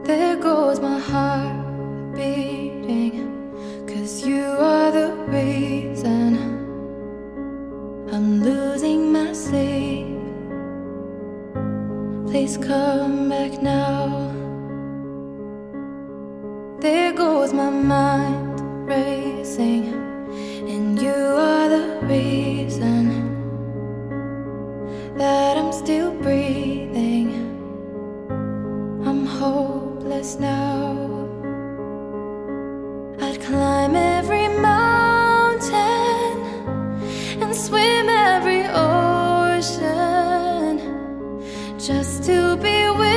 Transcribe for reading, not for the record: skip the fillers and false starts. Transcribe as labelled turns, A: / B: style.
A: There goes my heart beating, 'cause you are the reason I'm losing my sleep. Please come back now. There goes my mind racing, and you are the reason that I'm still breathing. I'm hopeless now.